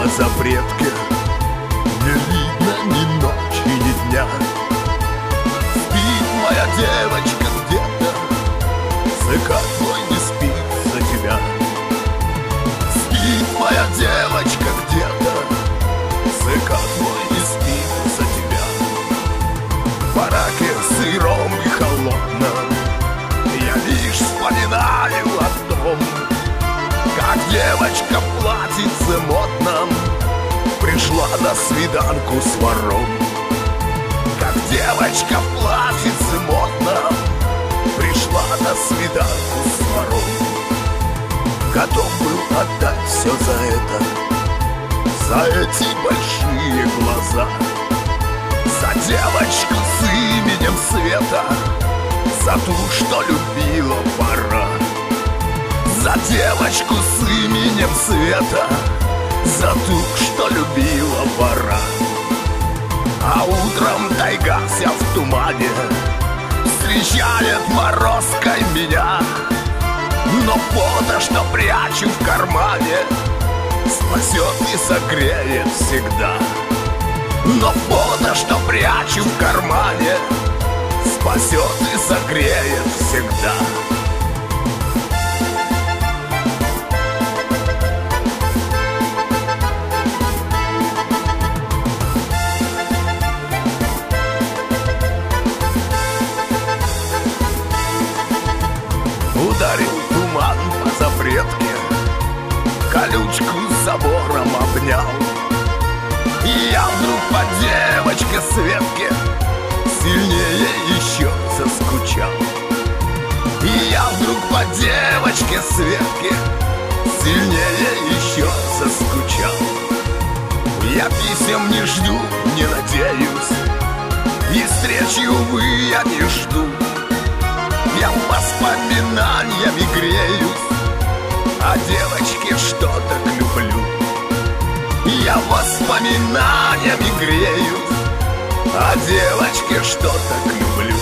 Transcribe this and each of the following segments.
по запретке. Не видно ни ночи, ни дня. Спит моя девочка где-то, языка твой не спит за тебя. Спит моя девочка где-то, языка твой не спит за тебя. В бараке сыром и холодном я лишь вспоминаю о том, как девочка в платьице модном пришла на свиданку с вором. Как девочка в платьице модном пришла на свиданку с вором. Готов был отдать все за это, за эти большие глаза, за девочку с именем Света, за ту, что любила пора. За девочку с именем Света, за ту, что любила пора. А утром тайга вся в тумане встречает морозкой меня. Но фото, что прячу в кармане, спасет и согреет всегда. Но фото, что прячу в кармане, спасет и согреет всегда. Ударил туман по запретке, колючку с забором обнял. И я вдруг по девочке Светке сильнее еще заскучал. И я вдруг по девочке Светке сильнее еще заскучал. Я писем не жду, не надеюсь, и встречи, увы, я не жду. Я воспоминаниями греюсь, а девочке что так люблю. Я воспоминаниями греюсь, а девочке что так люблю.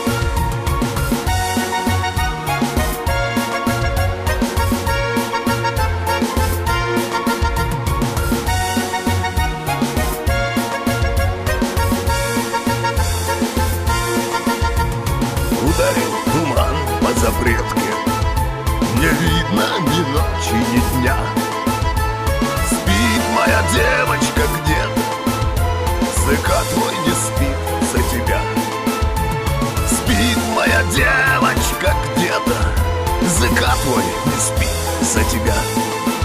Ударил туман по запретке, не видно ни ночи, ни дня. Спит моя девочка где-то, языка твой не спит за тебя. Спит моя девочка где-то, языка твой не спит за тебя.